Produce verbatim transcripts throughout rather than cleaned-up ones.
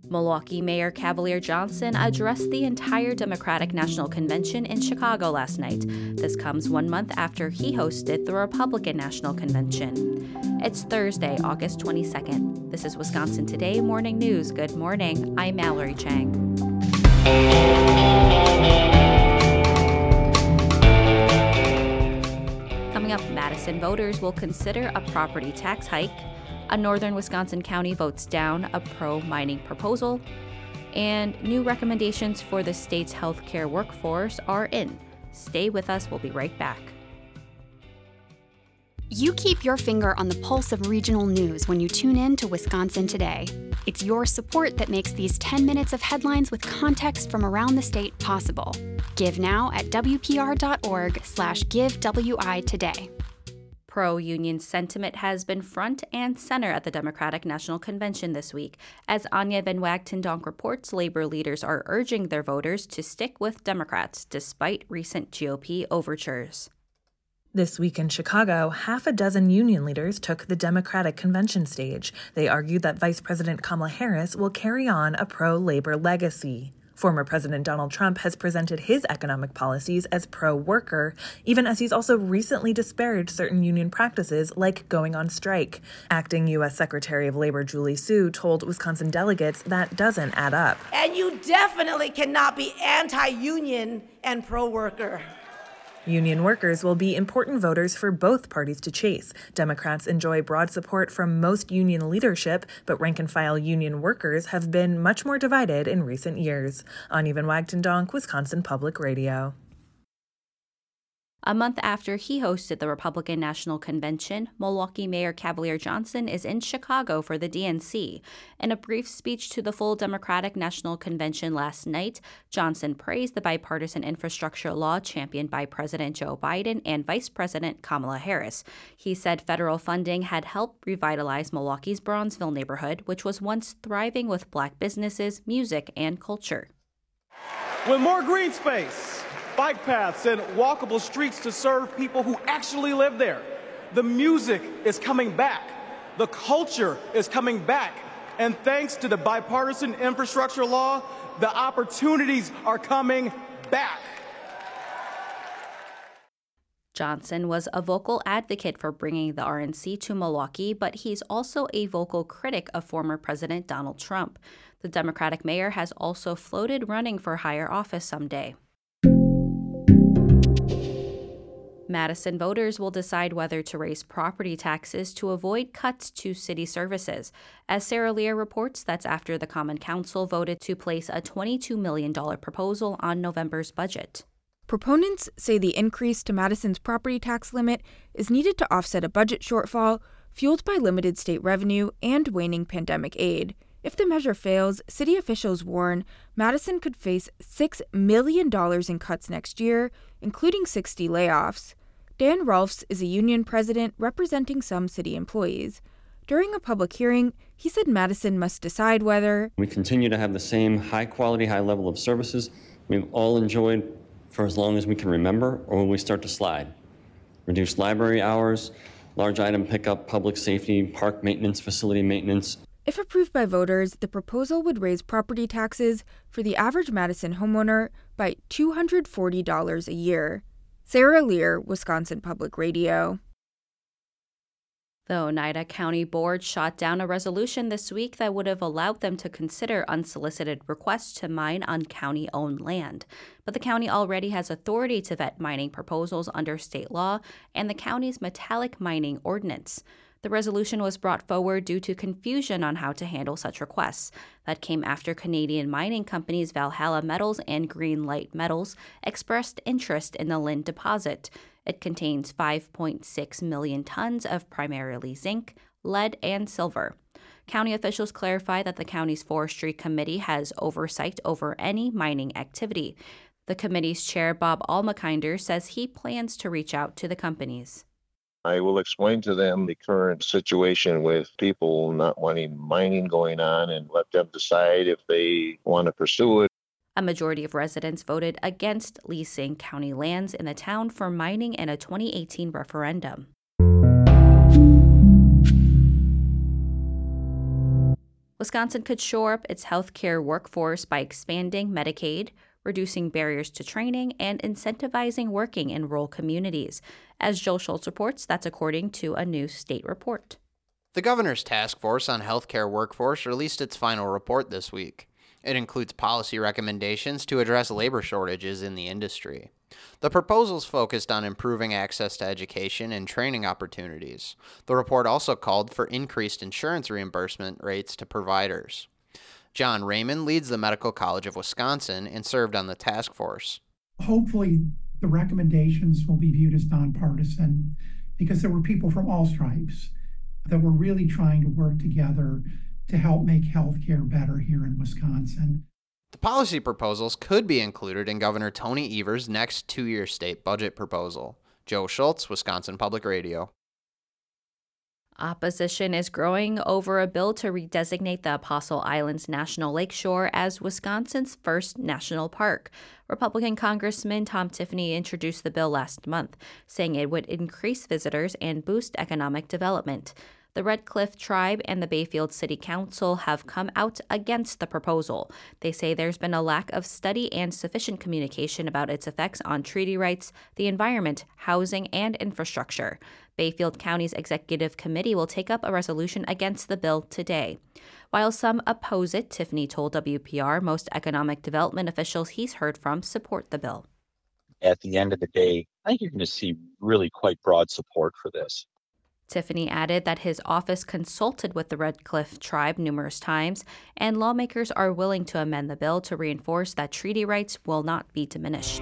Milwaukee Mayor Cavalier Johnson addressed the entire Democratic National Convention in Chicago last night. This comes one month after he hosted the Republican National Convention. It's Thursday, August twenty-second. This is Wisconsin Today Morning News. Good morning. I'm Mallory Chang. Coming up, Madison voters will consider a property tax hike. A northern Wisconsin county votes down a pro-mining proposal, and new recommendations for the state's healthcare workforce are in. Stay with us. We'll be right back. You keep your finger on the pulse of regional news when you tune in to Wisconsin Today. It's your support that makes these ten minutes of headlines with context from around the state possible. Give now at wpr.org slash give WI today. Pro-union sentiment has been front and center at the Democratic National Convention this week. As Anya Van Wagtendonk reports, labor leaders are urging their voters to stick with Democrats despite recent G O P overtures. This week in Chicago, half a dozen union leaders took the Democratic convention stage. They argued that Vice President Kamala Harris will carry on a pro-labor legacy. Former President Donald Trump has presented his economic policies as pro-worker, even as he's also recently disparaged certain union practices like going on strike. Acting U S Secretary of Labor Julie Su told Wisconsin delegates that doesn't add up. And you definitely cannot be anti-union and pro-worker. Union workers will be important voters for both parties to chase. Democrats enjoy broad support from most union leadership, but rank-and-file union workers have been much more divided in recent years. Anya Van Wagtendonk, Wisconsin Public Radio. A month after he hosted the Republican National Convention, Milwaukee Mayor Cavalier Johnson is in Chicago for the D N C. In a brief speech to the full Democratic National Convention last night, Johnson praised the bipartisan infrastructure law championed by President Joe Biden and Vice President Kamala Harris. He said federal funding had helped revitalize Milwaukee's Bronzeville neighborhood, which was once thriving with black businesses, music, and culture. With more green space, bike paths, and walkable streets to serve people who actually live there. The music is coming back. The culture is coming back. And thanks to the bipartisan infrastructure law, the opportunities are coming back. Johnson was a vocal advocate for bringing the R N C to Milwaukee, but he's also a vocal critic of former President Donald Trump. The Democratic mayor has also floated running for higher office someday. Madison voters will decide whether to raise property taxes to avoid cuts to city services. As Sarah Lear reports, that's after the Common Council voted to place a twenty-two million dollars proposal on November's budget. Proponents say the increase to Madison's property tax limit is needed to offset a budget shortfall fueled by limited state revenue and waning pandemic aid. If the measure fails, city officials warn Madison could face six million dollars in cuts next year, including sixty layoffs. Dan Rolfs is a union president representing some city employees. During a public hearing, he said Madison must decide whether we continue to have the same high-quality, high level of services we've all enjoyed for as long as we can remember, or when we start to slide. Reduced library hours, large item pickup, public safety, park maintenance, facility maintenance. If approved by voters, the proposal would raise property taxes for the average Madison homeowner by two hundred forty dollars a year. Sarah Lear, Wisconsin Public Radio. The Oneida County Board shot down a resolution this week that would have allowed them to consider unsolicited requests to mine on county-owned land. But the county already has authority to vet mining proposals under state law and the county's metallic mining ordinance. The resolution was brought forward due to confusion on how to handle such requests. That came after Canadian mining companies Valhalla Metals and Greenlight Metals expressed interest in the Lynn deposit. It contains five point six million tons of primarily zinc, lead, and silver. County officials clarify that the county's forestry committee has oversight over any mining activity. The committee's chair, Bob Almakinder, says he plans to reach out to the companies. I will explain to them the current situation with people not wanting mining going on and let them decide if they want to pursue it. A majority of residents voted against leasing county lands in the town for mining in a twenty eighteen referendum. Wisconsin could shore up its healthcare workforce by expanding Medicaid, reducing barriers to training, and incentivizing working in rural communities. As Joel Schultz reports, that's according to a new state report. The governor's task force on healthcare workforce released its final report this week. It includes policy recommendations to address labor shortages in the industry. The proposals focused on improving access to education and training opportunities. The report also called for increased insurance reimbursement rates to providers. John Raymond leads the Medical College of Wisconsin and served on the task force. Hopefully, the recommendations will be viewed as nonpartisan because there were people from all stripes that were really trying to work together to help make healthcare better here in Wisconsin. The policy proposals could be included in Governor Tony Evers' next two-year state budget proposal. Joe Schultz, Wisconsin Public Radio. Opposition is growing over a bill to redesignate the Apostle Islands National Lakeshore as Wisconsin's first national park. Republican Congressman Tom Tiffany introduced the bill last month, saying it would increase visitors and boost economic development. The Red Cliff Tribe and the Bayfield City Council have come out against the proposal. They say there's been a lack of study and sufficient communication about its effects on treaty rights, the environment, housing, and infrastructure. Bayfield County's executive committee will take up a resolution against the bill today. While some oppose it, Tiffany told W P R most economic development officials he's heard from support the bill. At the end of the day, I think you're going to see really quite broad support for this. Tiffany added that his office consulted with the Red Cliff Tribe numerous times, and lawmakers are willing to amend the bill to reinforce that treaty rights will not be diminished.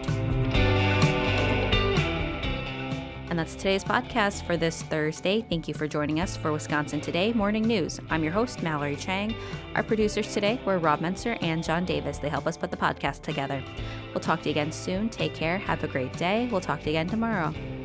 And that's today's podcast for this Thursday. Thank you for joining us for Wisconsin Today Morning News. I'm your host, Mallory Chang. Our producers today were Rob Menser and John Davis. They help us put the podcast together. We'll talk to you again soon. Take care. Have a great day. We'll talk to you again tomorrow.